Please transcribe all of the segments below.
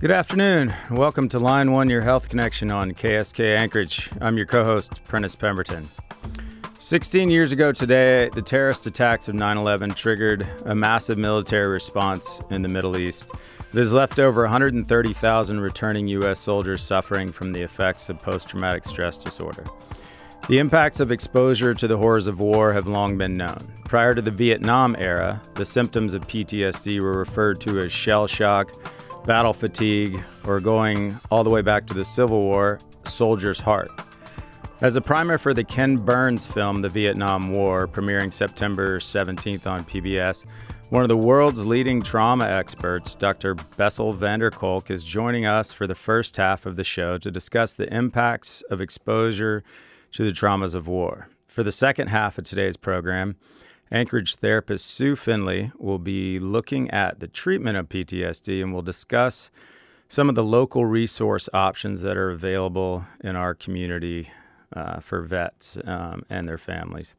Good afternoon. Welcome to Line 1, your health connection on KSK Anchorage. I'm your co-host, Prentice Pemberton. 16 years ago today, the terrorist attacks of 9/11 triggered a massive military response in the Middle East. It has left over 130,000 returning U.S. soldiers suffering from the effects of post-traumatic stress disorder. The impacts of exposure to the horrors of war have long been known. Prior to the Vietnam era, the symptoms of PTSD were referred to as shell shock, battle fatigue, or going all the way back to the Civil War, soldier's heart. As a primer for the Ken Burns film, The Vietnam War, premiering September 17th on PBS, one of the world's leading trauma experts, Dr. Bessel van der Kolk, is joining us for the first half of the show to discuss the impacts of exposure to the traumas of war. For the second half of today's program, Anchorage therapist Sue Finley will be looking at the treatment of PTSD, and we'll discuss some of the local resource options that are available in our community for vets and their families.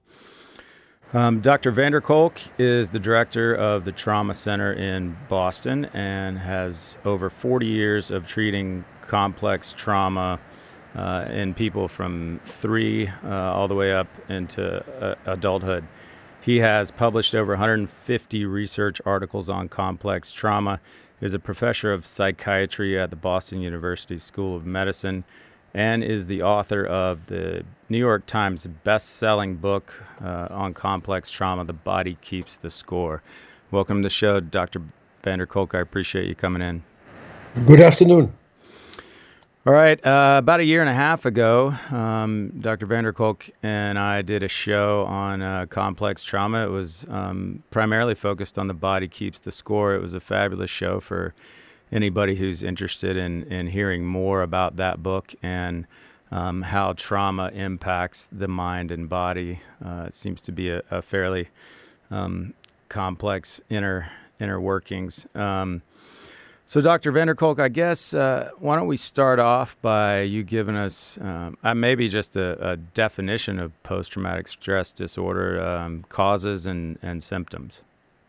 Dr. van der Kolk is the director of the Trauma Center in Boston and has over 40 years of treating complex trauma in people from 3 all the way up into adulthood. He has published over 150 research articles on complex trauma, is a professor of psychiatry at the Boston University School of Medicine, and is the author of the New York Times best-selling book on complex trauma, The Body Keeps the Score. Welcome to the show, Dr. van der Kolk. I appreciate you coming in. Good afternoon. All right. About a year and a half ago, Dr. van der Kolk and I did a show on complex trauma. It was primarily focused on The Body Keeps the Score. It was a fabulous show for anybody who's interested in hearing more about that book and how trauma impacts the mind and body. It seems to be a fairly complex inner workings. So, Dr. van der Kolk, I guess, why don't we start off by you giving us maybe just a definition of post-traumatic stress disorder, causes and symptoms.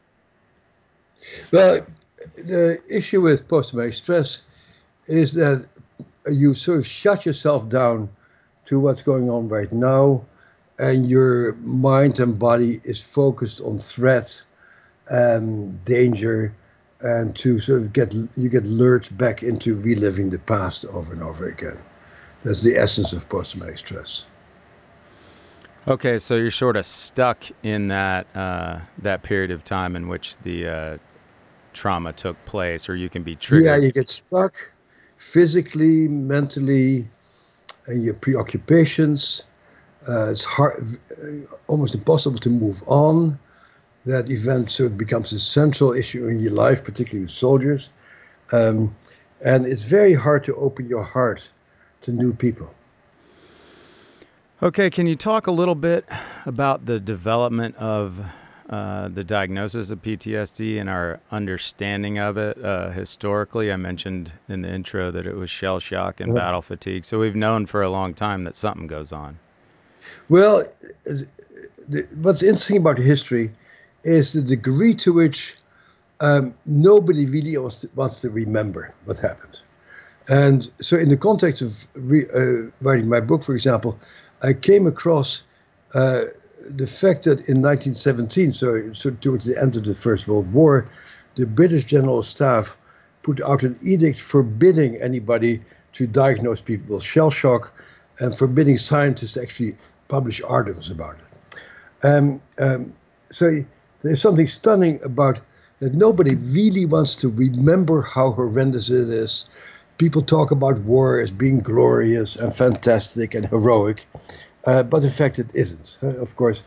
Well, the issue with post-traumatic stress is that you sort of shut yourself down to what's going on right now, and your mind and body is focused on threat and danger, and to sort of get lured back into reliving the past over and over again. That's the essence of post-traumatic stress. Okay, so you're sort of stuck in that period of time in which the trauma took place, or you can be triggered. Yeah, you get stuck physically, mentally, and your preoccupations. It's hard, almost impossible to move on. That event sort of becomes a central issue in your life, particularly with soldiers. And it's very hard to open your heart to new people. Okay, can you talk a little bit about the development of the diagnosis of PTSD and our understanding of it historically? I mentioned in the intro that it was shell shock and battle fatigue. So we've known for a long time that something goes on. Well, what's interesting about history is the degree to which nobody really wants to remember what happened. And so in the context of writing my book, for example, I came across the fact that in 1917, so towards the end of the First World War, the British General Staff put out an edict forbidding anybody to diagnose people with shell shock and forbidding scientists to actually publish articles about it. So there's something stunning about that nobody really wants to remember how horrendous it is. People talk about war as being glorious and fantastic and heroic, but in fact it isn't. Of course,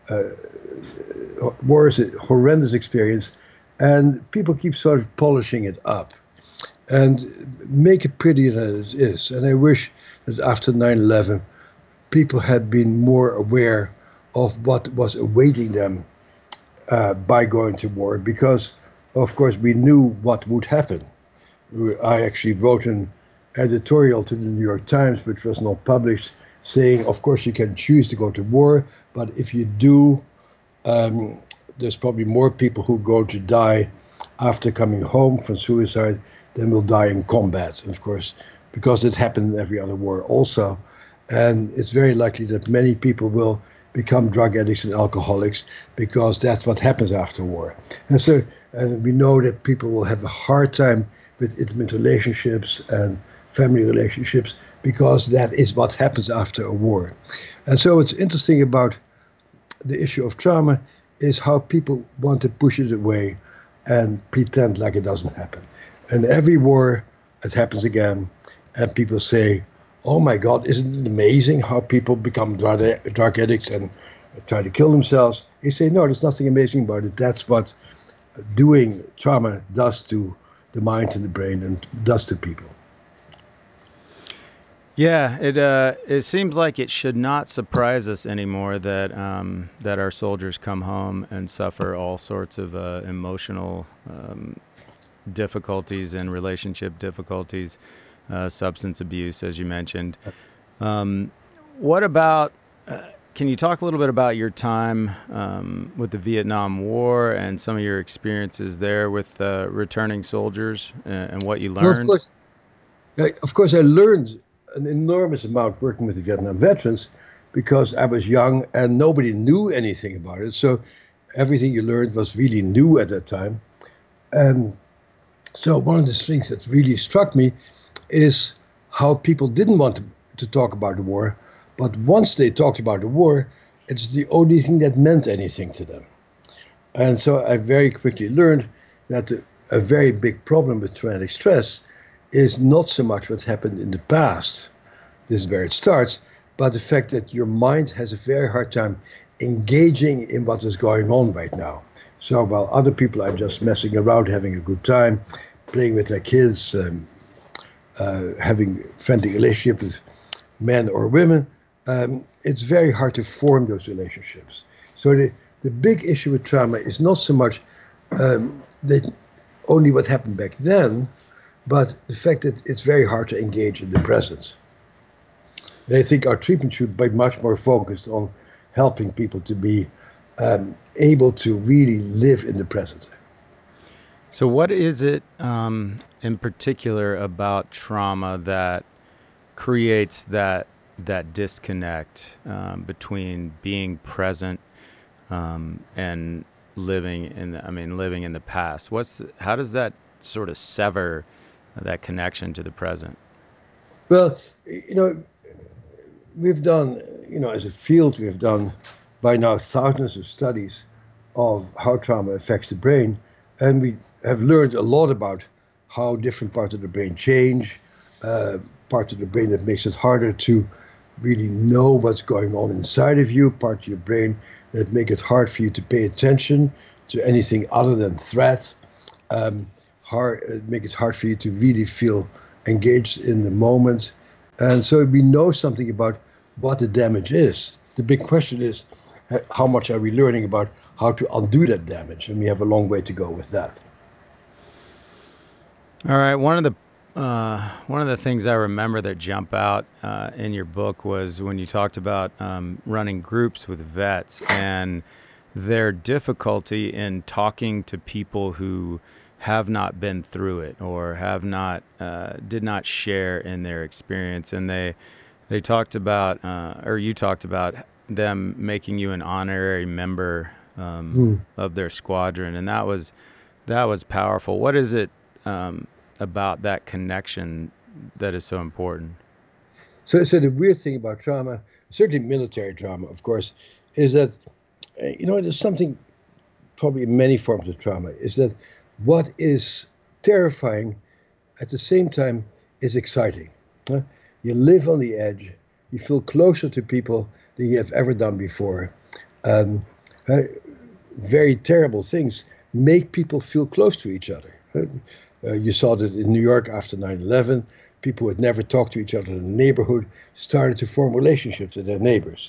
war is a horrendous experience, and people keep sort of polishing it up and make it prettier than it is. And I wish that after 9/11, people had been more aware of what was awaiting them by going to war, because, of course, we knew what would happen. I actually wrote an editorial to the New York Times, which was not published, saying, of course, you can choose to go to war, but if you do, there's probably more people who go to die after coming home from suicide than will die in combat. And of course, because it happened in every other war also. And it's very likely that many people will become drug addicts and alcoholics because that's what happens after war. And we know that people will have a hard time with intimate relationships and family relationships because that is what happens after a war. And so what's interesting about the issue of trauma is how people want to push it away and pretend like it doesn't happen. And every war, it happens again, and people say, oh my God, isn't it amazing how people become drug addicts and try to kill themselves? You say, no, there's nothing amazing about it. That's what doing trauma does to the mind and the brain and does to people. Yeah, it seems like it should not surprise us anymore that that our soldiers come home and suffer all sorts of emotional difficulties and relationship difficulties, substance abuse, as you mentioned. What about? Can you talk a little bit about your time with the Vietnam War and some of your experiences there with returning soldiers and what you learned? Well, of course, I learned an enormous amount working with the Vietnam veterans because I was young and nobody knew anything about it. So everything you learned was really new at that time. And so one of the things that really struck me is how people didn't want to talk about the war. But once they talked about the war, it's the only thing that meant anything to them. And so I very quickly learned that a very big problem with traumatic stress is not so much what happened in the past, this is where it starts, but the fact that your mind has a very hard time engaging in what is going on right now. So while other people are just messing around, having a good time, playing with their kids, having friendly relationships with men or women, it's very hard to form those relationships. So the big issue with trauma is not so much that only what happened back then, but the fact that it's very hard to engage in the present. And I think our treatment should be much more focused on helping people to be able to really live in the present. So what is it in particular about trauma that creates that disconnect between being present and living in the past? How does that sort of sever that connection to the present? Well, we've done, as a field, we've done by now thousands of studies of how trauma affects the brain, and we have learned a lot about how different parts of the brain change, parts of the brain that makes it harder to really know what's going on inside of you, parts of your brain that make it hard for you to pay attention to anything other than threat, make it hard for you to really feel engaged in the moment. And so we know something about what the damage is. The big question is, how much are we learning about how to undo that damage? And we have a long way to go with that. All right. One of the things I remember that jump out in your book was when you talked about running groups with vets and their difficulty in talking to people who have not been through it or have not did not share in their experience. And they talked about, or you talked about them making you an honorary member of their squadron, and that was powerful. What is it about that connection that is so important? So the weird thing about trauma, certainly military trauma, of course, is that there's something probably in many forms of trauma, is that what is terrifying at the same time is exciting. You live on the edge. You feel closer to people than you have ever done before. Very terrible things make people feel close to each other. You saw that in New York after 9/11, people who had never talked to each other in the neighborhood started to form relationships with their neighbors.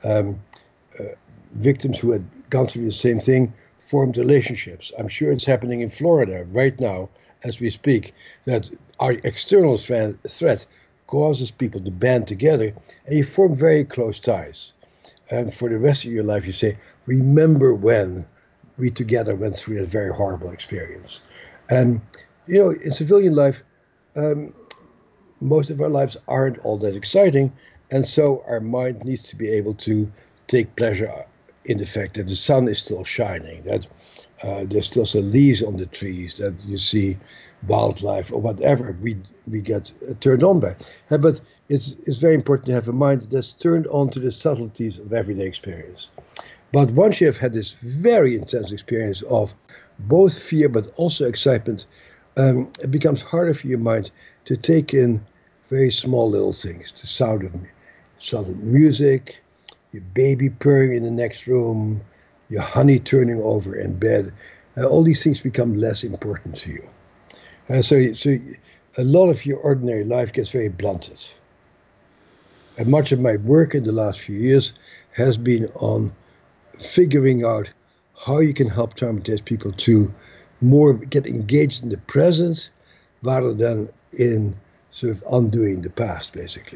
Victims who had gone through the same thing formed relationships. I'm sure it's happening in Florida right now as we speak, that our external threat causes people to band together and you form very close ties. And for the rest of your life, you say, remember when we together went through a very horrible experience. And, in civilian life, most of our lives aren't all that exciting. And so our mind needs to be able to take pleasure in the fact that the sun is still shining, that there's still some leaves on the trees, that you see wildlife or whatever we get turned on by. But it's very important to have a mind that's turned on to the subtleties of everyday experience. But once you have had this very intense experience of both fear but also excitement, it becomes harder for your mind to take in very small little things, the sound of music, your baby purring in the next room, your honey turning over in bed. All these things become less important to you. So a lot of your ordinary life gets very blunted. And much of my work in the last few years has been on figuring out how you can help traumatized people to more get engaged in the present rather than in sort of undoing the past, basically.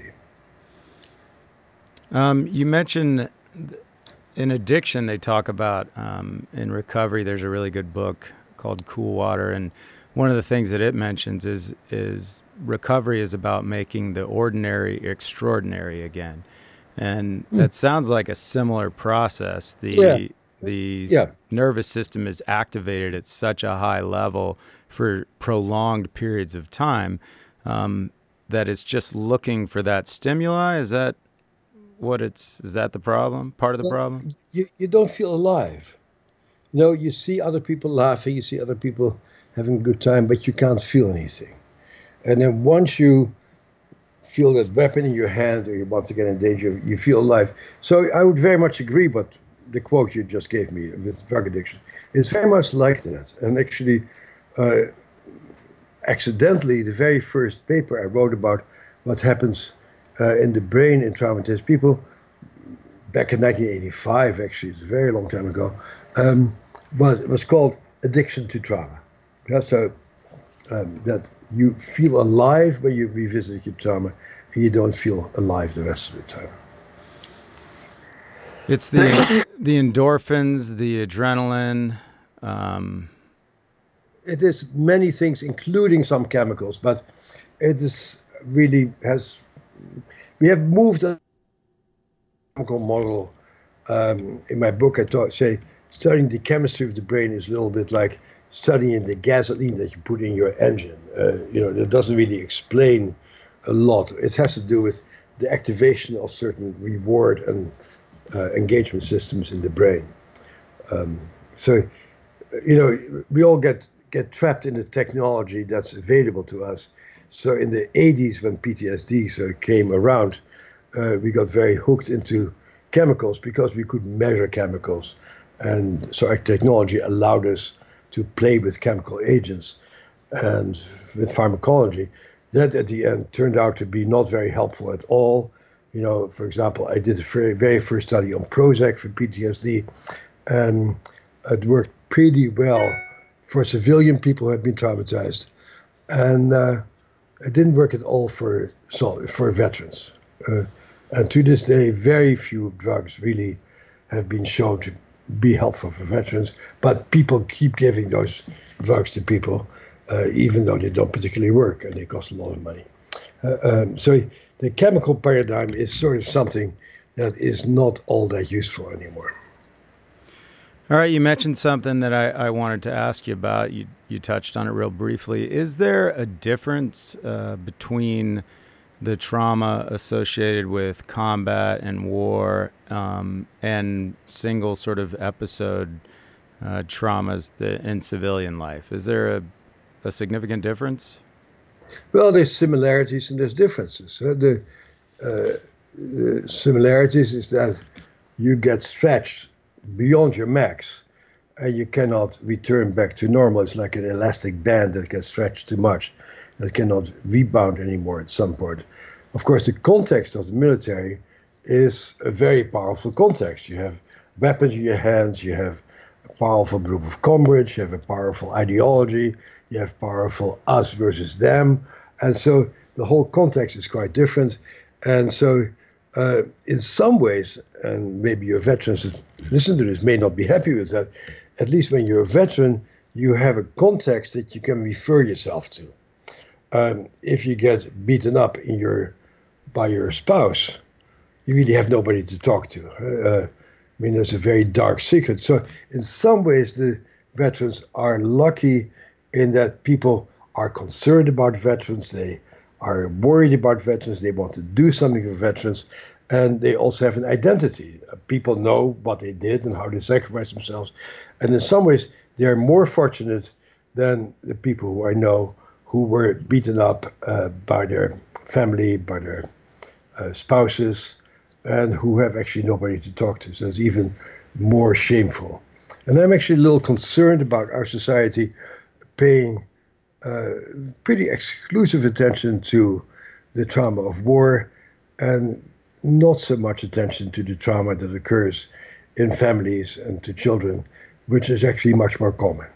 You mentioned in addiction, they talk about in recovery, there's a really good book called Cool Water. And one of the things that it mentions is recovery is about making the ordinary extraordinary again. And that sounds like a similar process. The nervous system is activated at such a high level for prolonged periods of time that it's just looking for that stimuli. Is that the problem? Part of the problem? You don't feel alive. You see other people laughing, you see other people having a good time, but you can't feel anything. And then once you feel that weapon in your hand or you want to get in danger, you feel alive. So I would very much agree with the quote you just gave me with drug addiction. It's very much like that. And actually, accidentally, the very first paper I wrote about what happens in the brain in traumatized people, back in 1985, actually, it's a very long time ago, was called Addiction to Trauma. So that you feel alive when you revisit your trauma, and you don't feel alive the rest of the time. It's the endorphins, the adrenaline. It is many things, including some chemicals, but it is really has. We have moved a chemical model. In my book, I say studying the chemistry of the brain is a little bit like studying the gasoline that you put in your engine. That doesn't really explain a lot. It has to do with the activation of certain reward and engagement systems in the brain. We all get trapped in the technology that's available to us. So in the 80s, when PTSD came around, we got very hooked into chemicals because we could measure chemicals. And so our technology allowed us to play with chemical agents and with pharmacology. That at the end turned out to be not very helpful at all. For example, I did the very first study on Prozac for PTSD, and it worked pretty well for civilian people who had been traumatized. And it didn't work at all for veterans. And to this day, very few drugs really have been shown to be helpful for veterans, but people keep giving those drugs to people, even though they don't particularly work and they cost a lot of money. So the chemical paradigm is sort of something that is not all that useful anymore. All right, you mentioned something that I wanted to ask you about. You touched on it real briefly. Is there a difference between the trauma associated with combat and war and single sort of episode traumas in civilian life? Is there a significant difference? Well, there's similarities and there's differences. The similarities is that you get stretched beyond your max and you cannot return back to normal. It's like an elastic band that gets stretched too much, that cannot rebound anymore at some point. Of course, the context of the military is a very powerful context. You have weapons in your hands, you have a powerful group of comrades, you have a powerful ideology, you have powerful us versus them. And so the whole context is quite different. And so in some ways, and maybe your veterans that listen to this may not be happy with that, at least when you're a veteran, you have a context that you can refer yourself to. If you get beaten up by your spouse, you really have nobody to talk to. I mean, there's a very dark secret. So in some ways, the veterans are lucky in that people are concerned about veterans. They are worried about veterans. They want to do something for veterans. And they also have an identity. People know what they did and how they sacrificed themselves. And in some ways, they are more fortunate than the people who I know who were beaten up by their family, by their spouses, and who have actually nobody to talk to. So it's even more shameful. And I'm actually a little concerned about our society paying pretty exclusive attention to the trauma of war and not so much attention to the trauma that occurs in families and to children, which is actually much more common.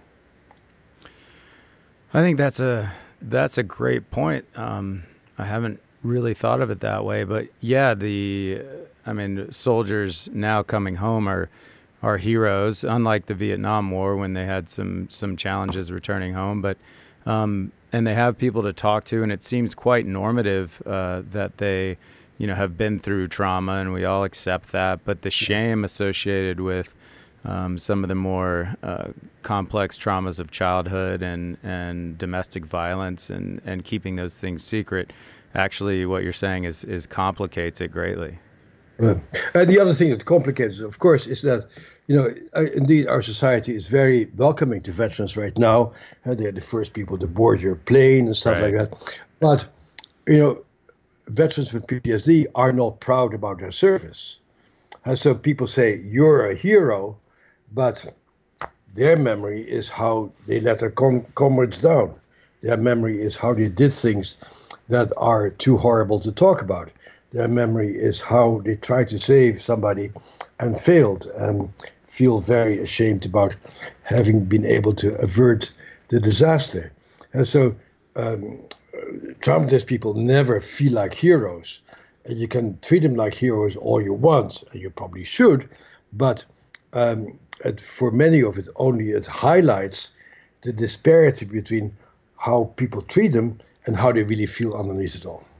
I think that's a great point. I haven't really thought of it that way, but yeah, soldiers now coming home are heroes, unlike the Vietnam War when they had some challenges returning home, but and they have people to talk to, and it seems quite normative that they have been through trauma, and we all accept that, but the shame associated with some of the more complex traumas of childhood and domestic violence and keeping those things secret, actually what you're saying is complicates it greatly. And the other thing that complicates it, of course, is that, indeed our society is very welcoming to veterans right now. They're the first people to board your plane and stuff like that. But, veterans with PTSD are not proud about their service. And so people say, you're a hero, but their memory is how they let their comrades down. Their memory is how they did things that are too horrible to talk about. Their memory is how they tried to save somebody and failed and feel very ashamed about having been able to avert the disaster. And so traumatized people never feel like heroes. And you can treat them like heroes all you want, and you probably should, but for many of it, only it highlights the disparity between how people treat them and how they really feel underneath it all.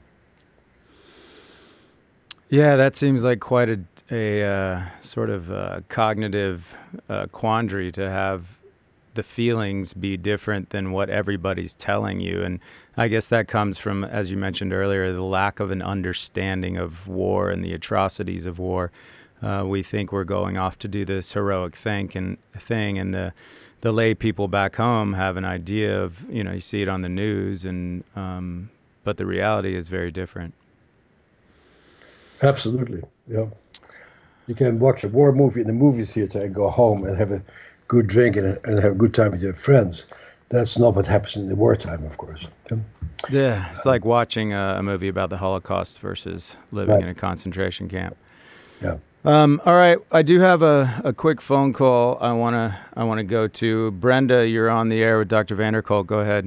Yeah, that seems like quite a sort of cognitive quandary to have the feelings be different than what everybody's telling you. And I guess that comes from, as you mentioned earlier, the lack of an understanding of war and the atrocities of war. We think we're going off to do this heroic thing, and the lay people back home have an idea of, you see it on the news, and but the reality is very different. Absolutely, yeah. You can watch a war movie in the movie theater and go home and have a good drink and have a good time with your friends. That's not what happens in the wartime, of course. Yeah, it's like watching a movie about the Holocaust versus living in a concentration camp. Yeah. All right, I do have a quick phone call I wanna go to. Brenda, you're on the air with Dr. Vanderkolk. Go ahead.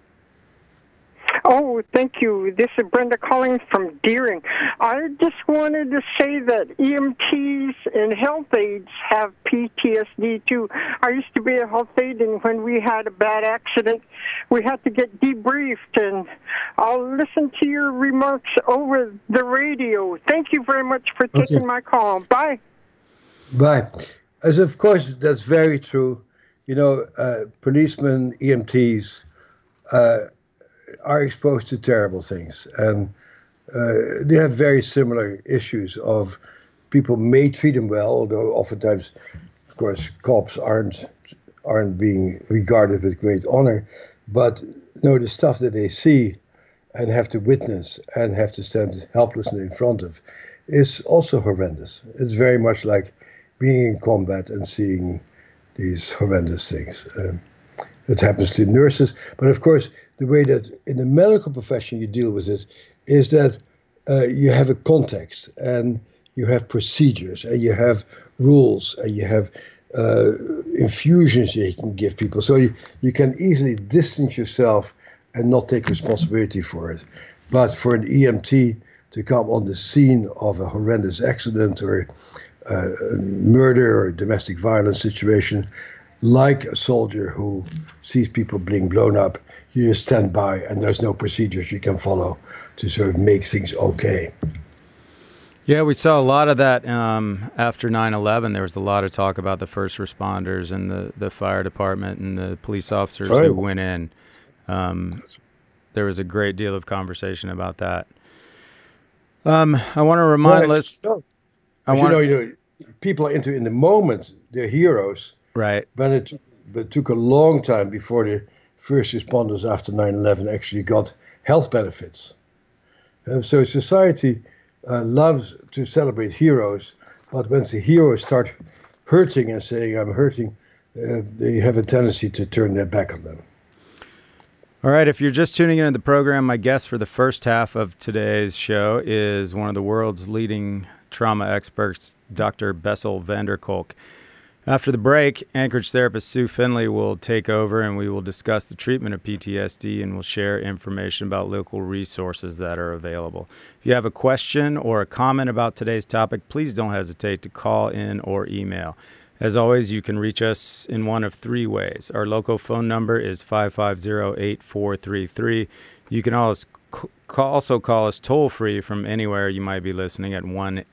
Oh, thank you. This is Brenda calling from Deering. I just wanted to say that EMTs and health aides have PTSD too. I used to be a health aide, and when we had a bad accident, we had to get debriefed, and I'll listen to your remarks over the radio. Thank you very much for taking my call. Bye. Bye. As of course, that's very true. Policemen, EMTs, are exposed to terrible things, and they have very similar issues of people may treat them well, although oftentimes, of course, cops aren't being regarded with great honor. But the stuff that they see and have to witness and have to stand helplessly in front of is also horrendous. It's very much like being in combat and seeing these horrendous things. It happens to nurses. But of course, the way that in the medical profession you deal with it is that you have a context, and you have procedures, and you have rules, and you have infusions that you can give people. So you can easily distance yourself and not take responsibility for it. But for an EMT to come on the scene of a horrendous accident or murder or domestic violence situation, like a soldier who sees people being blown up. You just stand by, and there's no procedures you can follow to sort of make things okay. Yeah, we saw a lot of that after 9/11. There was a lot of talk about the first responders and the fire department and the police officers who went in. There was a great deal of conversation about that. I want to remind listeners. People are in the moment, they're heroes. Right. But it took a long time before the first responders after 9/11 actually got health benefits. So society loves to celebrate heroes, but when the heroes start hurting and saying, I'm hurting, they have a tendency to turn their back on them. All right, if you're just tuning into the program, my guest for the first half of today's show is one of the world's leading trauma experts, Dr. Bessel van der Kolk. After the break, Anchorage therapist Sue Finley will take over and we will discuss the treatment of PTSD and we'll share information about local resources that are available. If you have a question or a comment about today's topic, please don't hesitate to call in or email. As always, you can reach us in one of three ways. Our local phone number is 550-8433. You can also call us toll-free from anywhere you might be listening at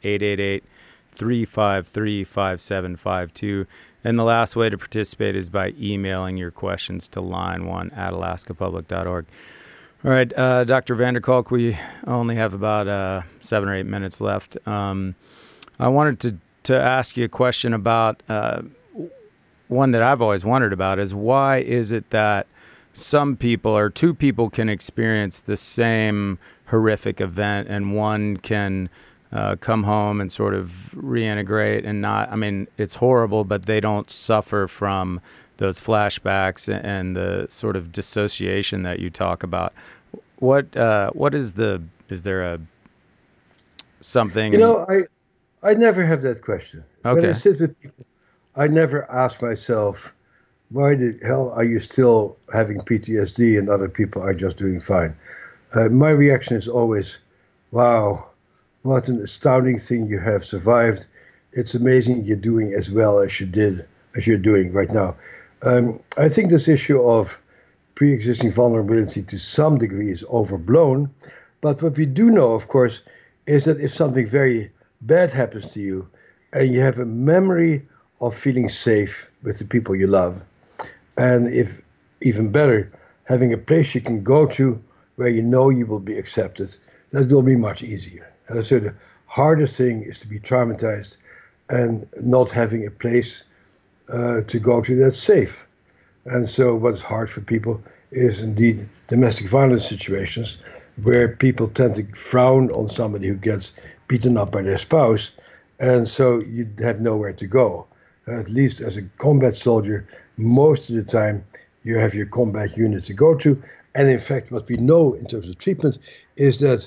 1-888-353-5752. And the last way to participate is by emailing your questions to line1@alaskapublic.org. All right, Dr. van der Kolk, we only have about 7 or 8 minutes left. I wanted to ask you a question about one that I've always wondered about is why is it that some people or two people can experience the same horrific event and one can come home and sort of reintegrate and not, I mean, it's horrible, but they don't suffer from those flashbacks and the sort of dissociation that you talk about. What is there something? I never have that question. Okay. When I sit with people, I never ask myself, why the hell are you still having PTSD and other people are just doing fine? My reaction is always, wow, what an astounding thing you have survived. It's amazing you're doing as well as you're doing right now. I think this issue of pre-existing vulnerability to some degree is overblown. But what we do know, of course, is that if something very bad happens to you and you have a memory of feeling safe with the people you love, and if even better, having a place you can go to where you know you will be accepted, that will be much easier. And so the hardest thing is to be traumatized and not having a place to go to that's safe. And so what's hard for people is indeed domestic violence situations where people tend to frown on somebody who gets beaten up by their spouse, and so you have nowhere to go. At least as a combat soldier, most of the time you have your combat unit to go to. And in fact, what we know in terms of treatment is that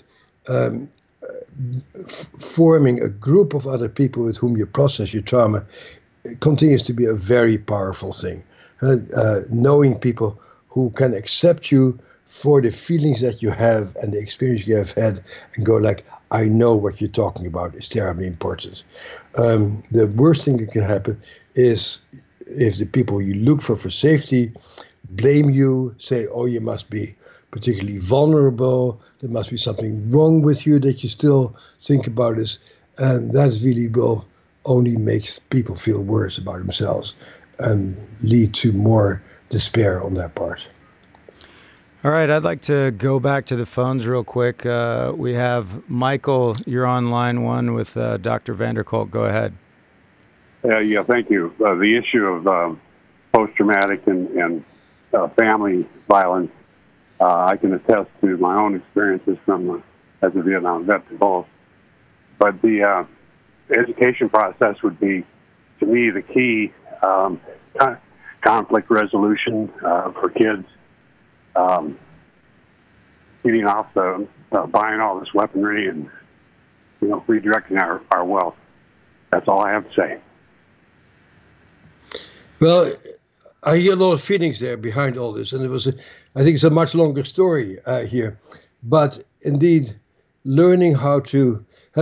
forming a group of other people with whom you process your trauma continues to be a very powerful thing. Knowing people who can accept you for the feelings that you have and the experience you have had and go like, I know what you're talking about is terribly important. The worst thing that can happen is if the people you look for safety blame you, say, oh, you must be particularly vulnerable, there must be something wrong with you that you still think about this, and that really will only make people feel worse about themselves and lead to more despair on their part. All right, I'd like to go back to the phones real quick. We have Michael, you're on line one with Dr. van der Kolk. Go ahead. Yeah, thank you. The issue of post-traumatic and family violence, I can attest to my own experiences as a Vietnam vet to both. But the education process would be, to me, the key conflict resolution for kids. Getting off buying all this weaponry and redirecting our wealth. That's all I have to say. Well, I hear a lot of feelings there behind all this, and I think it's a much longer story here. But indeed, learning how to.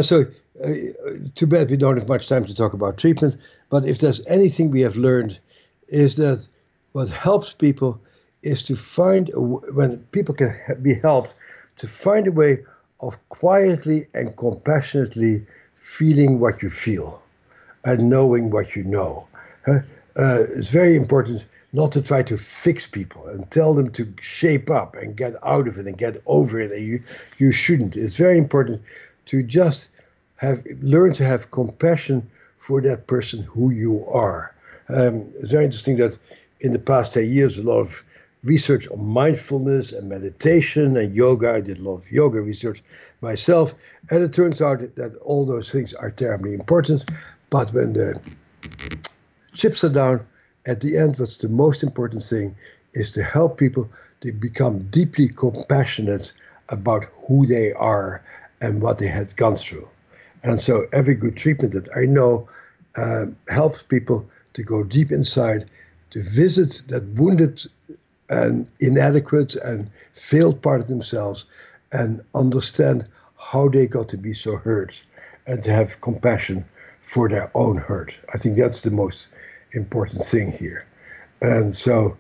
Too bad we don't have much time to talk about treatment. But if there's anything we have learned, is that what helps people is to find when people can be helped to find a way of quietly and compassionately feeling what you feel and knowing what you know. It's very important not to try to fix people and tell them to shape up and get out of it and get over it. And you shouldn't. It's very important to just learn to have compassion for that person who you are. It's very interesting that in the past 10 years, a lot of research on mindfulness and meditation and yoga. I did a lot of yoga research myself. And it turns out that all those things are terribly important. But when the chips are down, at the end, what's the most important thing is to help people to become deeply compassionate about who they are and what they had gone through. And so every good treatment that I know helps people to go deep inside, to visit that wounded and inadequate and failed part of themselves and understand how they got to be so hurt and to have compassion for their own hurt. I think that's the most important thing here. And so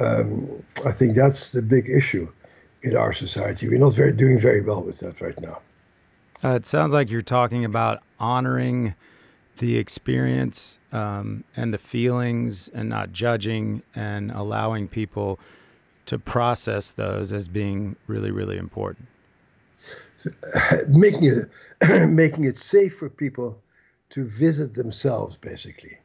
I think that's the big issue in our society. We're not doing very well with that right now. It sounds like you're talking about honoring the experience and the feelings and not judging and allowing people to process those as being really, really important. Making it safe for people to visit themselves, basically.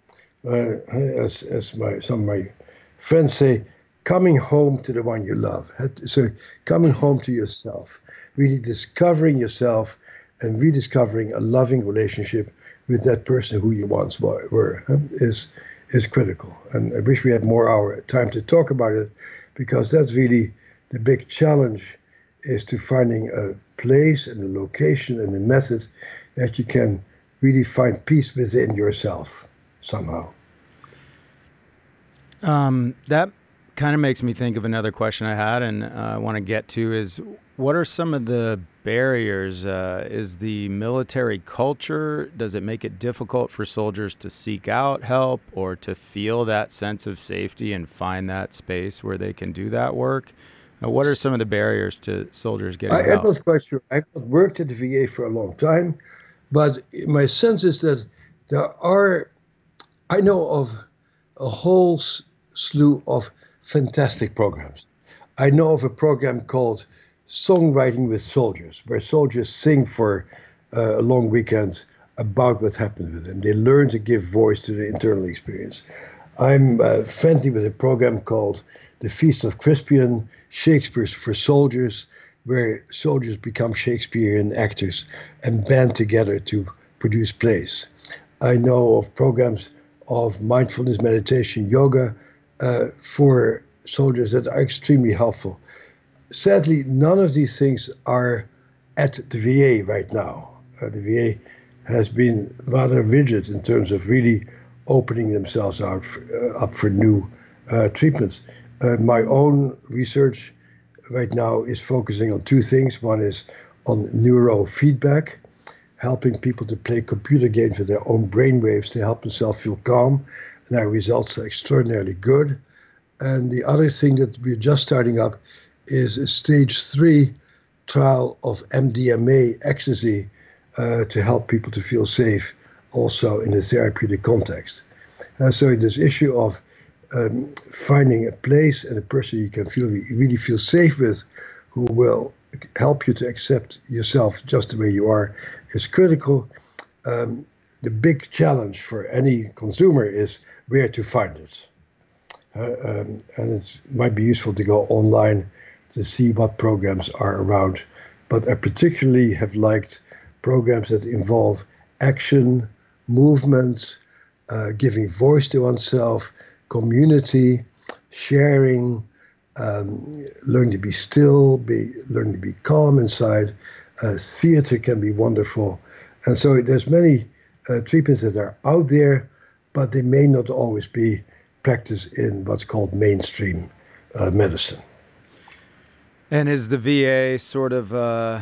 As some of my friends say, coming home to the one you love. So coming home to yourself, really discovering yourself and rediscovering a loving relationship with that person who you once were is critical. And I wish we had more time to talk about it, because that's really the big challenge, is to finding a place and a location and a method that you can really find peace within yourself somehow. That kind of makes me think of another question I had and I want to get to is, what are some of the barriers? Is the military culture, does it make it difficult for soldiers to seek out help or to feel that sense of safety and find that space where they can do that work? What are some of the barriers to soldiers getting help? I'm not quite sure. I've not worked at the VA for a long time, but my sense is that I know of a whole slew of fantastic programs. I know of a program called Songwriting with Soldiers, where soldiers sing for a long weekend about what happened with them. They learn to give voice to the internal experience. I'm friendly with a program called The Feast of Crispian, Shakespeare for Soldiers, where soldiers become Shakespearean actors and band together to produce plays. I know of programs of mindfulness, meditation, yoga for soldiers that are extremely helpful. Sadly, none of these things are at the VA right now. The VA has been rather rigid in terms of really opening themselves up for new treatments. My own research right now is focusing on two things. One is on neurofeedback, helping people to play computer games with their own brainwaves to help themselves feel calm. And our results are extraordinarily good. And the other thing that we're just starting up is a stage 3 trial of MDMA ecstasy to help people to feel safe also in a therapeutic context. So this issue of finding a place and a person you can really feel safe with, who will help you to accept yourself just the way you are, is critical. The big challenge for any consumer is where to find it. And it might be useful to go online to see what programs are around. But I particularly have liked programs that involve action, movement, giving voice to oneself, community, sharing, learn to be still, learn to be calm inside. Theater can be wonderful. And so there's many treatments that are out there, but they may not always be practiced in what's called mainstream medicine. And is the VA sort of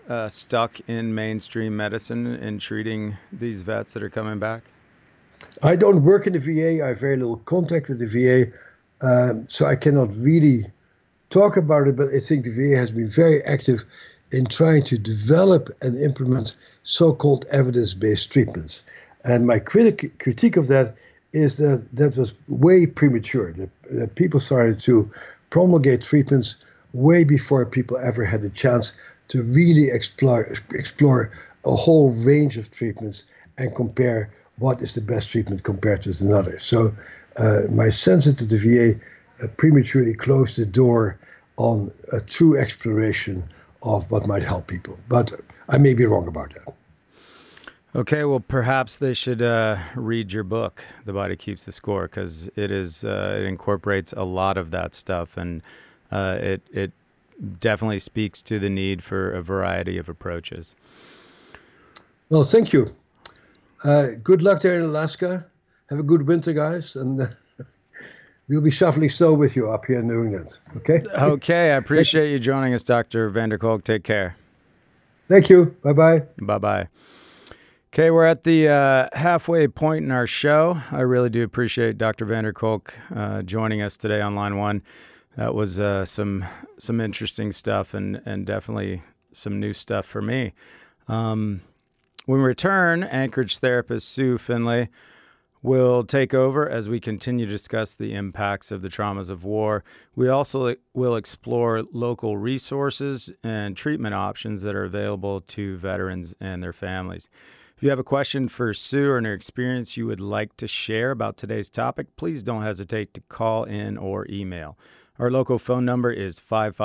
stuck in mainstream medicine in treating these vets that are coming back? I don't work in the VA. I have very little contact with the VA, so I cannot really talk about it, but I think the VA has been very active in trying to develop and implement so-called evidence-based treatments. And my critique of that is that that was way premature, that people started to promulgate treatments way before people ever had a chance to really explore a whole range of treatments and compare what is the best treatment compared to another. So my sense is that the VA prematurely closed the door on a true exploration of what might help people. But I may be wrong about that. Okay, well, perhaps they should read your book, The Body Keeps the Score, because it incorporates a lot of that stuff, and it definitely speaks to the need for a variety of approaches. Well, thank you. Good luck there in Alaska. Have a good winter, guys, and we'll be shoveling snow with you up here in New England. Okay? Okay, I appreciate you joining us, Dr. van der Kolk. Take care. Thank you. Bye-bye. Bye-bye. Okay, we're at the halfway point in our show. I really do appreciate Dr. van der Kolk joining us today on Line 1. That was some interesting stuff and definitely some new stuff for me. When we return, Anchorage therapist Sue Finley will take over as we continue to discuss the impacts of the traumas of war. We also will explore local resources and treatment options that are available to veterans and their families. If you have a question for Sue or an experience you would like to share about today's topic, please don't hesitate to call in or email. Our local phone number is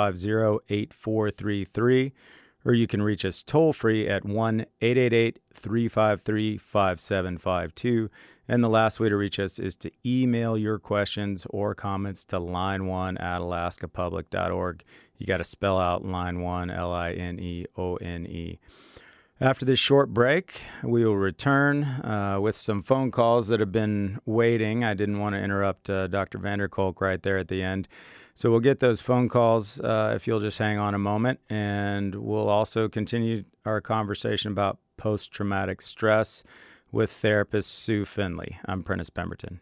550-8433, or you can reach us toll-free at 1-888-353-5752. And the last way to reach us is to email your questions or comments to line1@alaskapublic.org. You got to spell out line 1, Lineone. After this short break, we will return with some phone calls that have been waiting. I didn't want to interrupt Dr. van der Kolk right there at the end. So we'll get those phone calls if you'll just hang on a moment. And we'll also continue our conversation about post-traumatic stress with therapist Sue Finley. I'm Prentice Pemberton.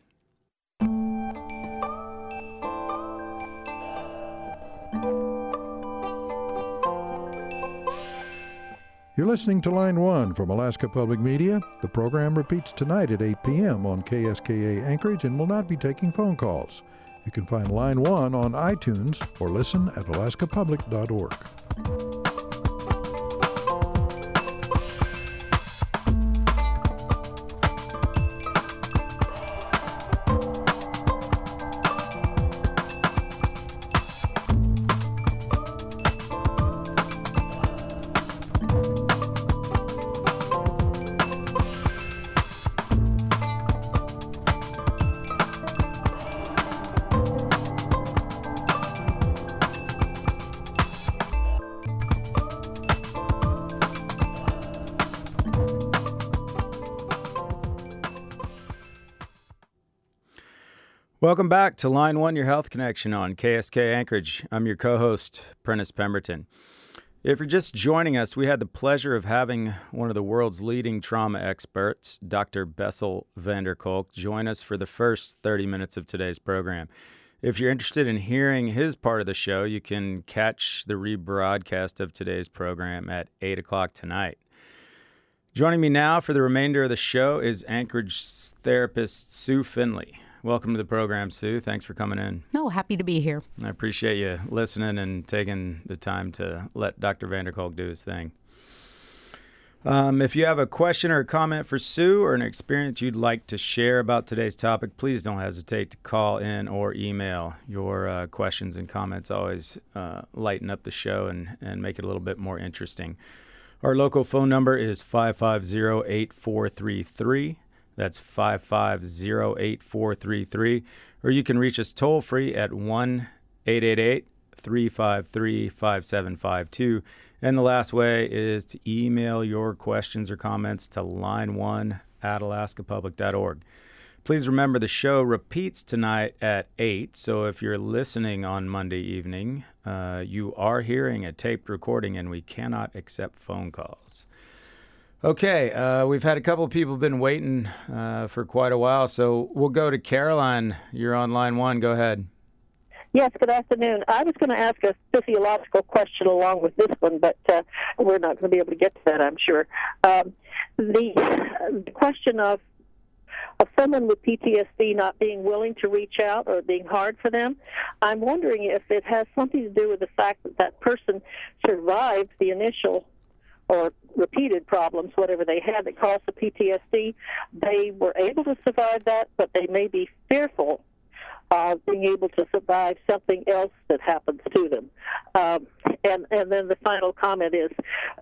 You're listening to Line 1 from Alaska Public Media. The program repeats tonight at 8 p.m. on KSKA Anchorage and will not be taking phone calls. You can find Line 1 on iTunes or listen at alaskapublic.org. Welcome back to Line 1, Your Health Connection on KSK Anchorage. I'm your co-host, Prentice Pemberton. If you're just joining us, we had the pleasure of having one of the world's leading trauma experts, Dr. Bessel van der Kolk, join us for the first 30 minutes of today's program. If you're interested in hearing his part of the show, you can catch the rebroadcast of today's program at 8 o'clock tonight. Joining me now for the remainder of the show is Anchorage therapist Sue Finley. Welcome to the program, Sue. Thanks for coming in. Oh, happy to be here. I appreciate you listening and taking the time to let Dr. van der Kolk do his thing. If you have a question or a comment for Sue or an experience you'd like to share about today's topic, please don't hesitate to call in or email. Your questions and comments always lighten up the show and make it a little bit more interesting. Our local phone number is 550-8433. That's 550-8433. Or you can reach us toll-free at 1-888-353-5752. And the last way is to email your questions or comments to line1@alaskapublic.org. Please remember the show repeats tonight at 8, so if you're listening on Monday evening, you are hearing a taped recording and we cannot accept phone calls. Okay, we've had a couple of people been waiting for quite a while, so we'll go to Caroline. You're on line 1. Go ahead. Yes, good afternoon. I was going to ask a physiological question along with this one, but we're not going to be able to get to that, I'm sure. The question of someone with PTSD not being willing to reach out or being hard for them, I'm wondering if it has something to do with the fact that that person survived the initial or repeated problems, whatever they had that caused the PTSD. They were able to survive that, but they may be fearful of being able to survive something else that happens to them. And then the final comment is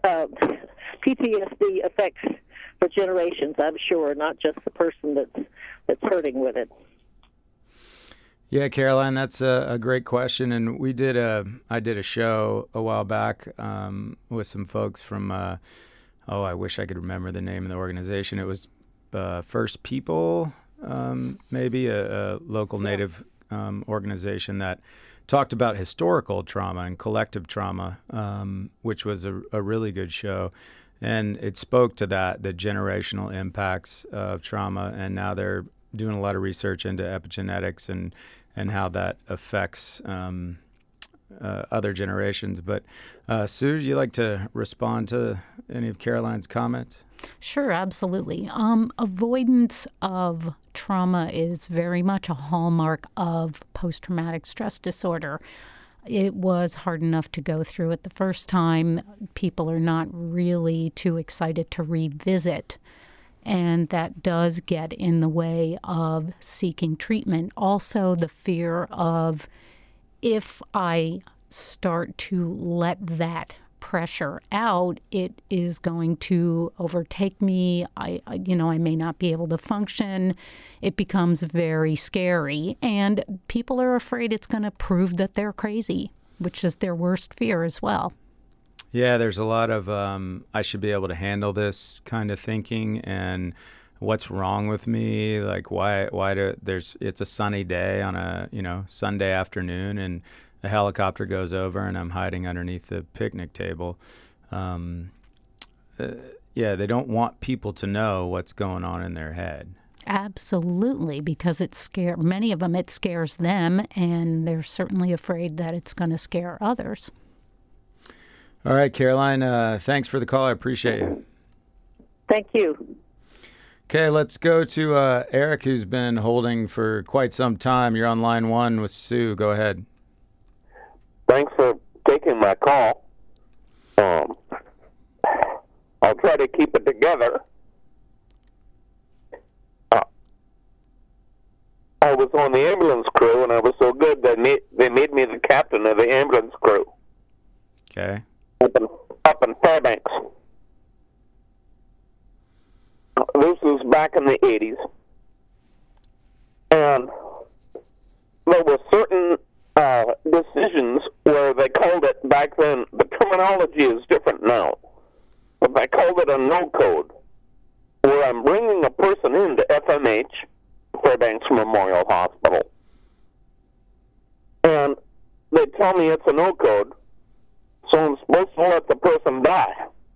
PTSD affects for generations, I'm sure, not just the person that's hurting with it. Yeah, Caroline, that's a great question, and I did a show a while back with some folks from I wish I could remember the name of the organization. It was First People, maybe a local Native organization that talked about historical trauma and collective trauma, which was a really good show. And it spoke to that, the generational impacts of trauma, and now they're doing a lot of research into epigenetics and how that affects other generations. But Sue, would you like to respond to any of Caroline's comments? Sure, absolutely. Avoidance of trauma is very much a hallmark of post-traumatic stress disorder. It was hard enough to go through it the first time. People are not really too excited to revisit, and that does get in the way of seeking treatment. Also, the fear of, if I start to let that pressure out, it is going to overtake me. I may not be able to function. It becomes very scary, and people are afraid it's going to prove that they're crazy, which is their worst fear as well. Yeah, there's a lot of I should be able to handle this kind of thinking, and what's wrong with me? Like, it's a sunny day on a Sunday afternoon, and a helicopter goes over and I'm hiding underneath the picnic table. They don't want people to know what's going on in their head. Absolutely, because many of them, it scares them, and they're certainly afraid that it's going to scare others. All right, Caroline, thanks for the call. I appreciate you. Thank you. Okay, let's go to Eric, who's been holding for quite some time. You're on line 1 with Sue. Go ahead. Thanks for taking my call. I'll try to keep it together. I was on the ambulance crew, and I was so good they made me the captain of the ambulance crew. Okay. Up in Fairbanks. This was back in the 80s. And there were certain decisions where they called it, back then, the terminology is different now, but they called it a no-code, where I'm bringing a person into FMH, Fairbanks Memorial Hospital, and they tell me it's a no-code, so I'm supposed to let the person die.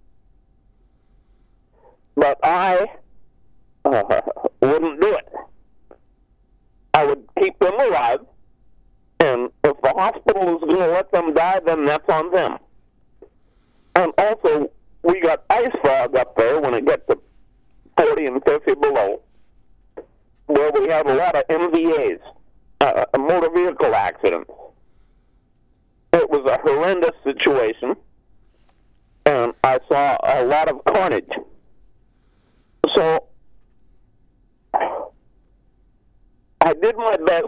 But I wouldn't do it. I would keep them alive, and if the hospital is going to let them die, then that's on them. And also, we got ice fog up there when it gets to 40 and 50 below, where we have a lot of MVAs, motor vehicle accidents. It was a horrendous situation, and I saw a lot of carnage. So I did my best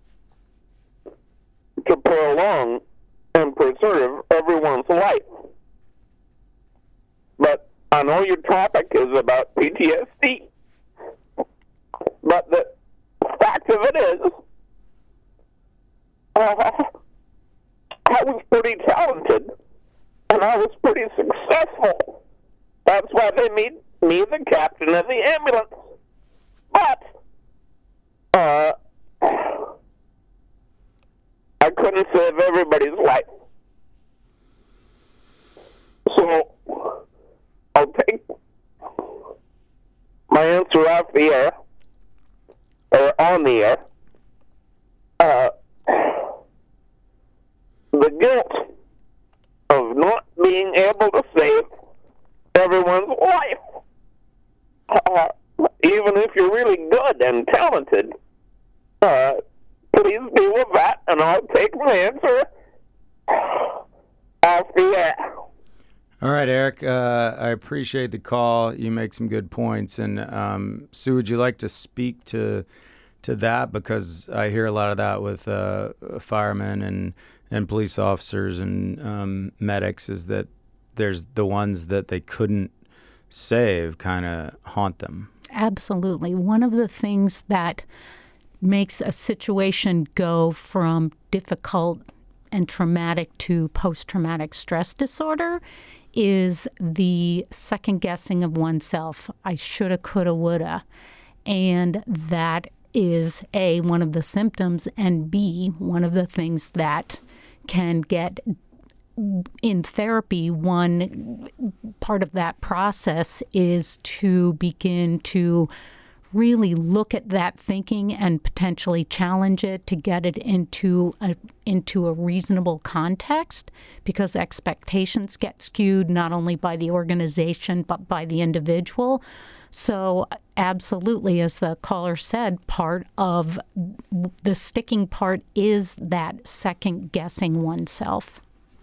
to prolong and preserve everyone's life. But I know your topic is about PTSD. But the fact of it is, I was pretty talented, and I was pretty successful. That's why they made me the captain of the ambulance. But I couldn't save everybody's life. So I'll take my answer off the air, or on the air. The guilt of not being able to save everyone's life. Even if you're really good and talented, please deal with that, and I'll take my answer off the air. All right, Eric, I appreciate the call. You make some good points. And Sue, would you like to speak to that? Because I hear a lot of that with firemen and police officers and medics, is that there's the ones that they couldn't save kind of haunt them. Absolutely. One of the things that makes a situation go from difficult and traumatic to post-traumatic stress disorder is the second guessing of oneself. I shoulda, coulda, woulda. And that is A, one of the symptoms, and B, one of the things that can get in therapy. One part of that process is to begin to really look at that thinking and potentially challenge it to get it into a reasonable context, because expectations get skewed not only by the organization but by the individual. So absolutely, as the caller said, part of the sticking part is that second guessing oneself.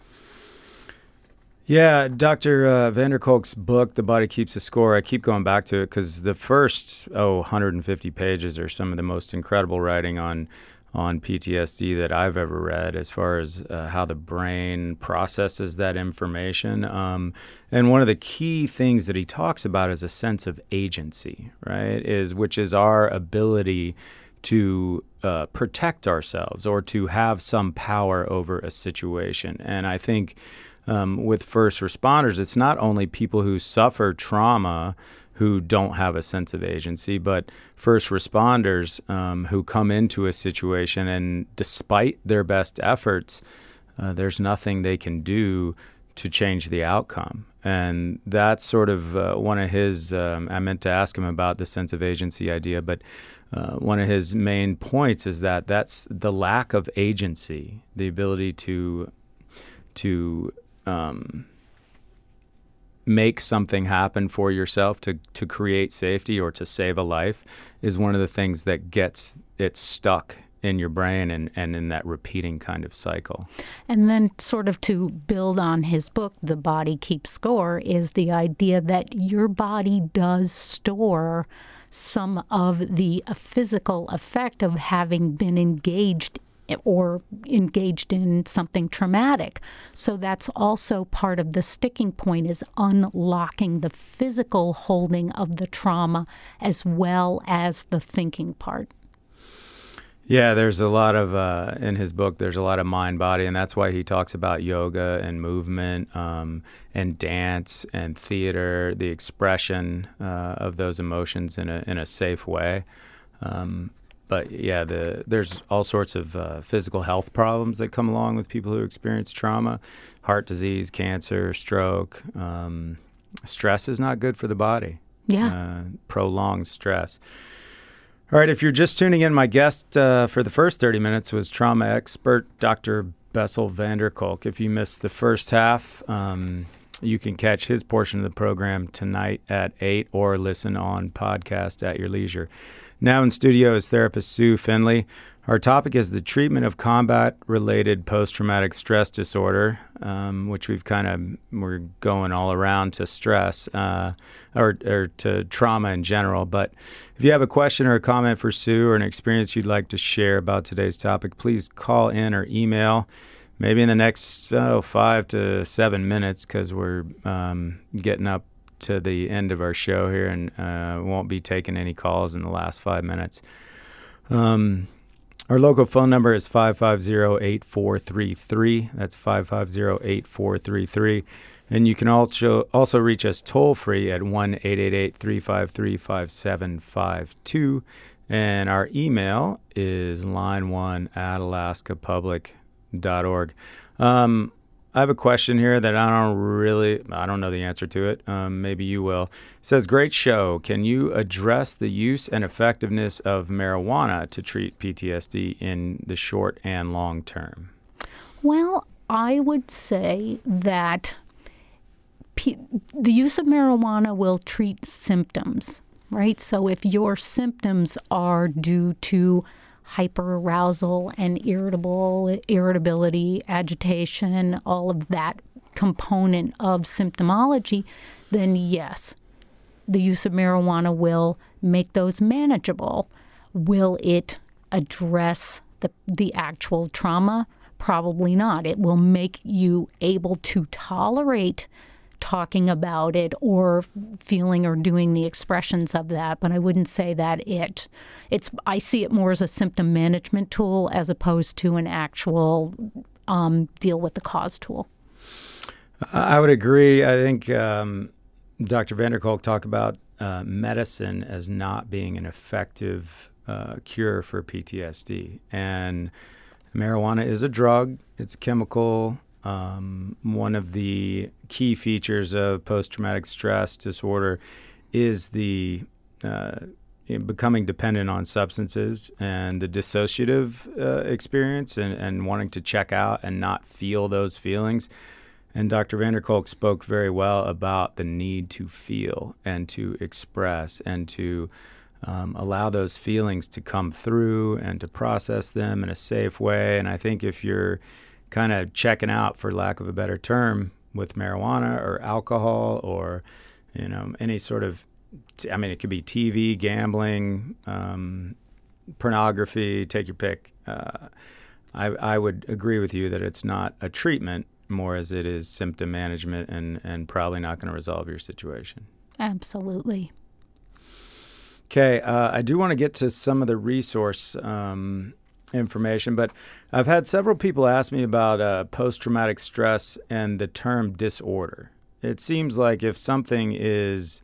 Yeah, Dr. Van der Kolk's book, The Body Keeps the Score, I keep going back to it because the first, 150 pages are some of the most incredible writing on PTSD that I've ever read, as far as how the brain processes that information. And one of the key things that he talks about is a sense of agency, right, which is our ability to protect ourselves or to have some power over a situation. And I think with first responders, it's not only people who suffer trauma who don't have a sense of agency, but first responders who come into a situation and despite their best efforts, there's nothing they can do to change the outcome. And that's sort of one of his, I meant to ask him about the sense of agency idea, but one of his main points is that that's the lack of agency, the ability to make something happen for yourself, to create safety or to save a life, is one of the things that gets it stuck in your brain and in that repeating kind of cycle. And then sort of to build on his book, The Body Keeps Score, is the idea that your body does store some of the physical effect of having been engaged in something traumatic. So that's also part of the sticking point, is unlocking the physical holding of the trauma as well as the thinking part. Yeah, there's a lot of, in his book, there's a lot of mind-body, and that's why he talks about yoga and movement and dance and theater, the expression of those emotions in a safe way. But yeah, there's all sorts of physical health problems that come along with people who experience trauma: heart disease, cancer, stroke. Stress is not good for the body. Yeah. Prolonged stress. All right, if you're just tuning in, my guest for the first 30 minutes was trauma expert Dr. Bessel van der Kolk. If you missed the first half, you can catch his portion of the program tonight at 8 or listen on podcast at your leisure. Now in studio is therapist Sue Finley. Our topic is the treatment of combat-related post-traumatic stress disorder, which we're going all around to stress or to trauma in general. But if you have a question or a comment for Sue or an experience you'd like to share about today's topic, please call in or email. Maybe in the next 5 to 7 minutes, because we're getting up to the end of our show here and won't be taking any calls in the last 5 minutes. Our local phone number is 550-8433. That's 550-8433. And you can also reach us toll-free at 1-888-353-5752. And our email is line1@alaskapublic.org. I have a question here that I don't know the answer to it. Maybe you will. It says, great show. Can you address the use and effectiveness of marijuana to treat PTSD in the short and long term? Well, I would say that the use of marijuana will treat symptoms, right? So if your symptoms are due to hyperarousal and irritability, agitation, all of that component of symptomology, then yes, the use of marijuana will make those manageable. Will it address the actual trauma? Probably not. It will make you able to tolerate talking about it or feeling or doing the expressions of that, but I wouldn't say that I see it more as a symptom management tool as opposed to an actual deal with the cause tool. I would agree. I think Dr. van der Kolk talked about medicine as not being an effective cure for PTSD, and marijuana is a drug. It's chemical. One of the key features of post-traumatic stress disorder is the becoming dependent on substances and the dissociative experience and wanting to check out and not feel those feelings. And Dr. van der Kolk spoke very well about the need to feel and to express and to allow those feelings to come through and to process them in a safe way. And I think if you're kind of checking out, for lack of a better term, with marijuana or alcohol or, any sort of, it could be TV, gambling, pornography, take your pick. I would agree with you that it's not a treatment more as it is symptom management and probably not going to resolve your situation. Absolutely. Okay, I do want to get to some of the resource information, but I've had several people ask me about post-traumatic stress and the term disorder. It seems like if something is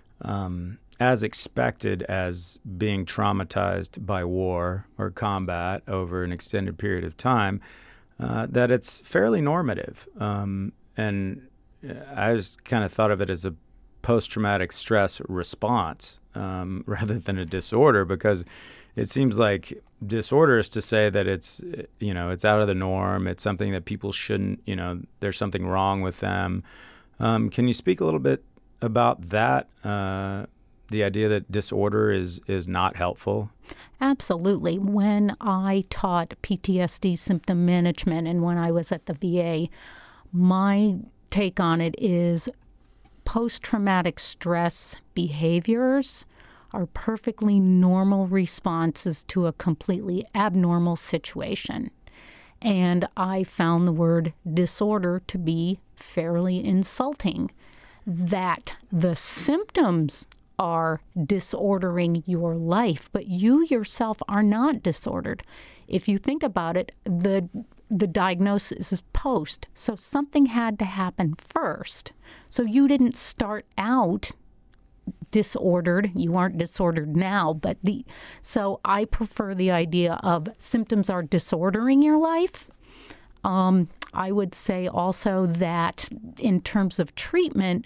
as expected as being traumatized by war or combat over an extended period of time, that it's fairly normative. And I just kind of thought of it as a post-traumatic stress response rather than a disorder, because it seems like disorder is to say that it's out of the norm. It's something that people shouldn't, there's something wrong with them. Can you speak a little bit about that? The idea that disorder is not helpful? Absolutely. When I taught PTSD symptom management and when I was at the VA, my take on it is post-traumatic stress behaviors are perfectly normal responses to a completely abnormal situation. And I found the word disorder to be fairly insulting, that the symptoms are disordering your life, but you yourself are not disordered. If you think about it, the diagnosis is post, so something had to happen first. So you didn't start out disordered. You aren't disordered now, so I prefer the idea of symptoms are disordering your life. I would say also that in terms of treatment,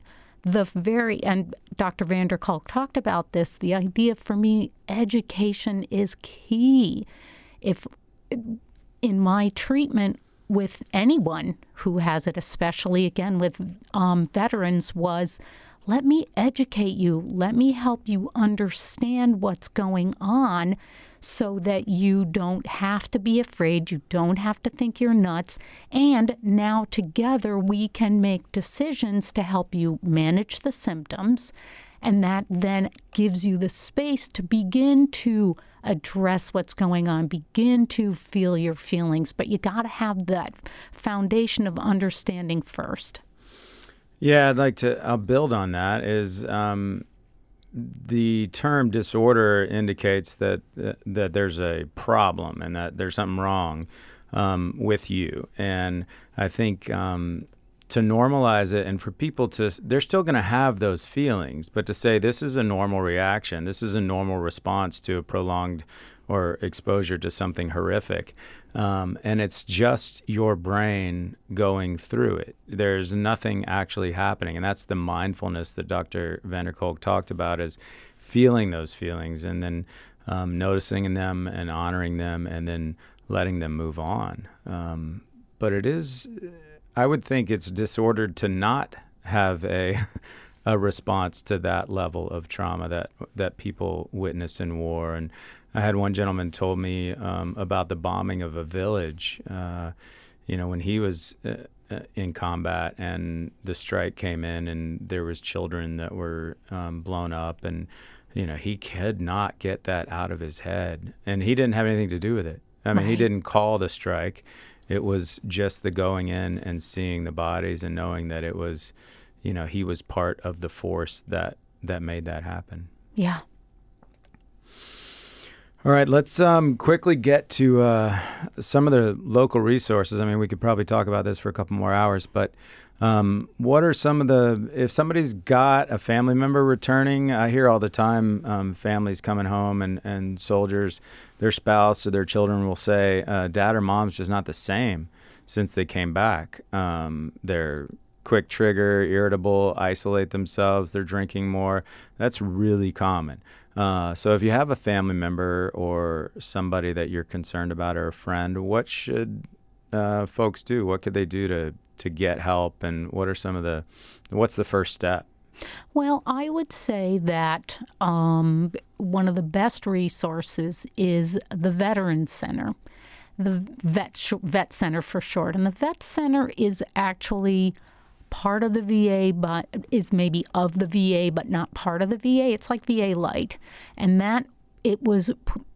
and Dr. van der Kolk talked about this, the idea for me, education is key. If in my treatment with anyone who has it, especially again with veterans, was let me educate you, let me help you understand what's going on so that you don't have to be afraid, you don't have to think you're nuts, and now together we can make decisions to help you manage the symptoms, and that then gives you the space to begin to address what's going on, begin to feel your feelings, but you got to have that foundation of understanding first. Yeah, I'll build on that, is the term disorder indicates that there's a problem and that there's something wrong with you. And I think normalize it and for people to, they're still going to have those feelings, but to say this is a normal reaction, this is a normal response to a prolonged or exposure to something horrific. And it's just your brain going through it. There's nothing actually happening. And that's the mindfulness that Dr. van der Kolk talked about, is feeling those feelings and then noticing them and honoring them and then letting them move on. But it is, I would think it's disordered to not have a response to that level of trauma that people witness in war. And I had one gentleman told me about the bombing of a village, when he was in combat and the strike came in and there was children that were blown up, and he could not get that out of his head, and he didn't have anything to do with it. I mean, He didn't call the strike. It was just the going in and seeing the bodies and knowing that it was, he was part of the force that made that happen. Yeah. All right, let's quickly get to some of the local resources. I mean, we could probably talk about this for a couple more hours, but what are some of if somebody's got a family member returning, I hear all the time families coming home and soldiers, their spouse or their children will say, dad or mom's just not the same since they came back. They're quick trigger, irritable, isolate themselves, they're drinking more. That's really common. So if you have a family member or somebody that you're concerned about or a friend, what should folks do? What could they do to get help, and what are what's the first step? Well, I would say that one of the best resources is the Veterans Center, the Vet Center for short. And the Vet Center is actually part of the VA, but is maybe of the VA, but not part of the VA. It's like VA Light. And that it was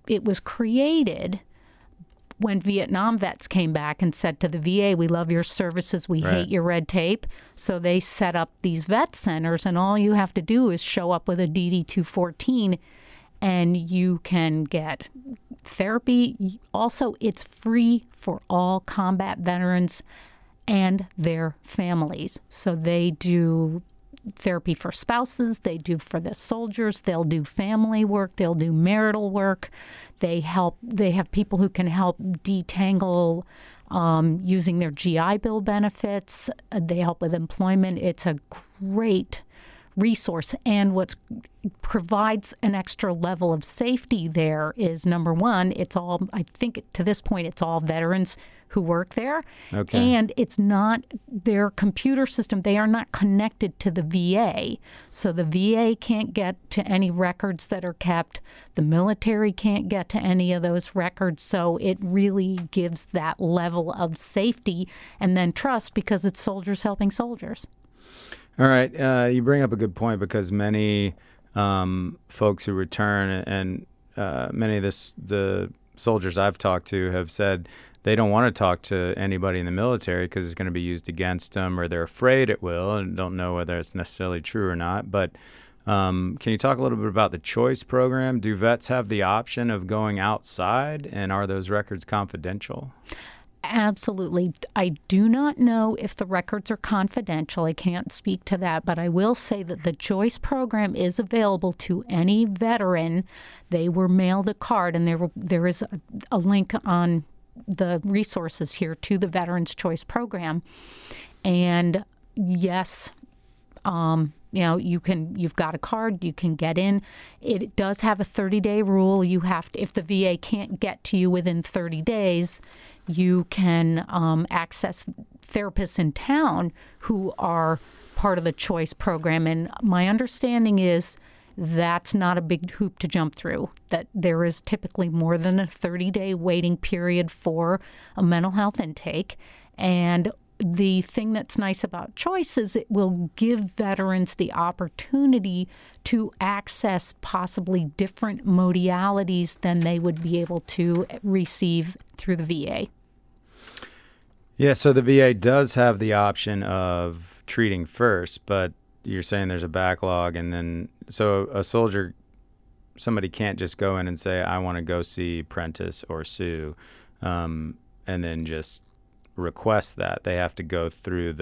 created when Vietnam vets came back and said to the VA, we love your services, we hate your red tape. So they set up these vet centers, and all you have to do is show up with a DD-214 and you can get therapy. Also, it's free for all combat veterans and their families. So they do therapy for spouses, they do for the soldiers, they'll do family work, they'll do marital work. They have people who can help detangle using their GI Bill benefits. They help with employment. It's a great resource. And what provides an extra level of safety there is, number one, I think to this point, it's all veterans who work there. Okay. And it's not their computer system. They are not connected to the VA. So the VA can't get to any records that are kept. The military can't get to any of those records. So it really gives that level of safety and then trust, because it's soldiers helping soldiers. All right. You bring up a good point, because many folks who return and many of the soldiers I've talked to have said they don't want to talk to anybody in the military because it's going to be used against them, or they're afraid it will and don't know whether it's necessarily true or not. But can you talk a little bit about the CHOICE program? Do vets have the option of going outside, and are those records confidential? Absolutely. I do not know if the records are confidential. I can't speak to that, but I will say that the CHOICE program is available to any veteran. They were mailed a card, and there is a link on the resources here to the Veterans CHOICE program. And yes, you've got a card, you can get in. It does have a 30-day rule. You have to, if the VA can't get to you within 30 days, you can access therapists in town who are part of the CHOICE program. And my understanding is that's not a big hoop to jump through, that there is typically more than a 30-day waiting period for a mental health intake. And the thing that's nice about CHOICE is it will give veterans the opportunity to access possibly different modalities than they would be able to receive through the VA. Yeah, so the VA does have the option of treating first, but you're saying there's a backlog, and then so a soldier, somebody can't just go in and say, I want to go see Prentice or Sue, and then just request that. They have to go through the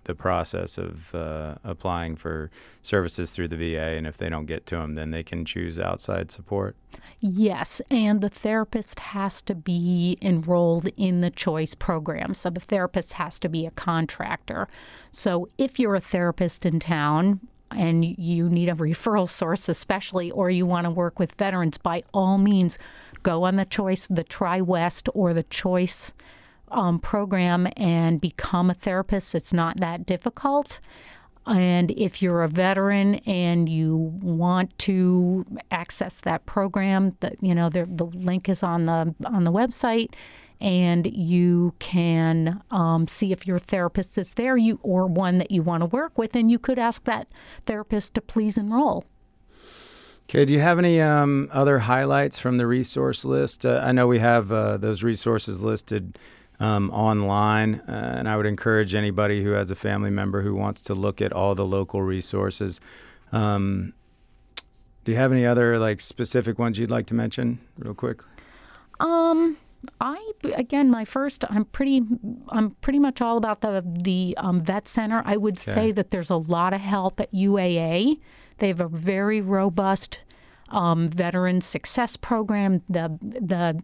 the process of applying for services through the VA, and if they don't get to them, then they can choose outside support? Yes, and the therapist has to be enrolled in the choice program. So the therapist has to be a contractor. So if you're a therapist in town and you need a referral source especially, or you want to work with veterans, by all means, go on the TriWest or the choice program and become a therapist. It's not that difficult. And if you're a veteran and you want to access that program, the link is on the website, and you can see if your therapist is there, or one that you want to work with, and you could ask that therapist to please enroll. Okay, do you have any other highlights from the resource list? I know we have those resources listed online, and I would encourage anybody who has a family member who wants to look at all the local resources. Do you have any other specific ones you'd like to mention real quick? I'm pretty much all about the vet center. I would say that there's a lot of help at UAA. They have a very robust veteran success program. The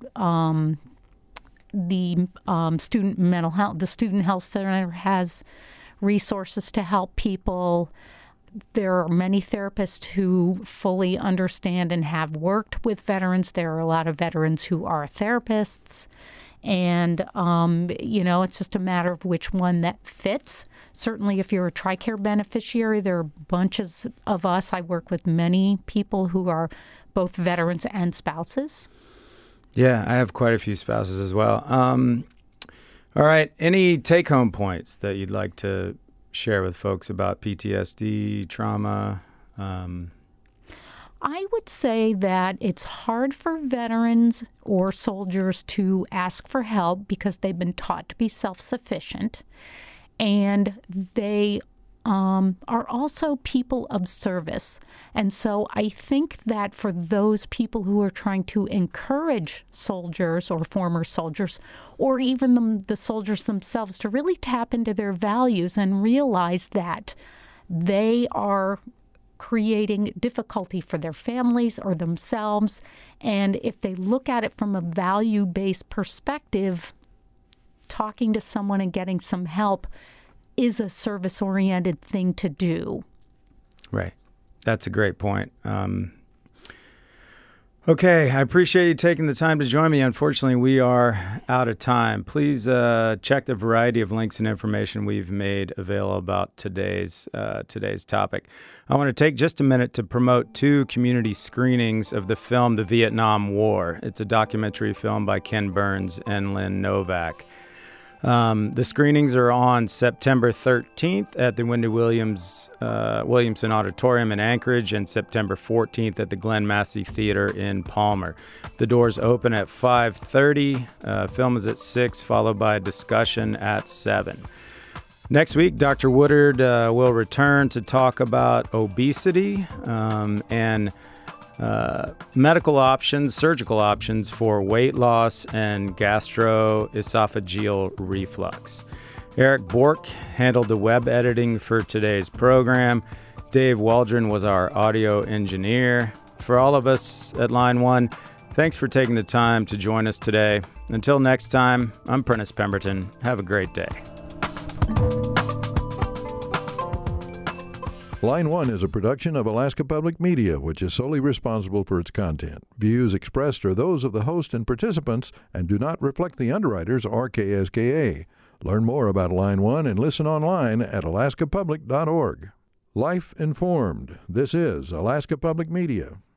student mental health, the student health center has resources to help people. There are many therapists who fully understand and have worked with veterans. There are a lot of veterans who are therapists. And, it's just a matter of which one that fits. Certainly, if you're a TRICARE beneficiary, there are bunches of us. I work with many people who are both veterans and spouses. Yeah, I have quite a few spouses as well. All right. Any take-home points that you'd like to share with folks about PTSD, trauma? I would say that it's hard for veterans or soldiers to ask for help because they've been taught to be self-sufficient, and they are also people of service. And so I think that for those people who are trying to encourage soldiers or former soldiers, or even the soldiers themselves, to really tap into their values and realize that they are creating difficulty for their families or themselves. And if they look at it from a value-based perspective, talking to someone and getting some help is a service-oriented thing to do. Right. That's a great point. Okay, I appreciate you taking the time to join me. Unfortunately, we are out of time. Please check the variety of links and information we've made available about today's topic. I want to take just a minute to promote 2 community screenings of the film The Vietnam War. It's a documentary film by Ken Burns and Lynn Novak. The screenings are on September 13th at the Wendy Williamson Auditorium in Anchorage and September 14th at the Glenn Massey Theater in Palmer. The doors open at 5:30. Film is at 6, followed by a discussion at 7. Next week, Dr. Woodard will return to talk about obesity and medical options, surgical options for weight loss and gastroesophageal reflux. Eric Bork handled the web editing for today's program. Dave Waldron was our audio engineer. For all of us at Line 1, thanks for taking the time to join us today. Until next time, I'm Prentice Pemberton. Have a great day. Line 1 is a production of Alaska Public Media, which is solely responsible for its content. Views expressed are those of the host and participants and do not reflect the underwriters or KSKA. Learn more about Line 1 and listen online at alaskapublic.org. Life Informed. This is Alaska Public Media.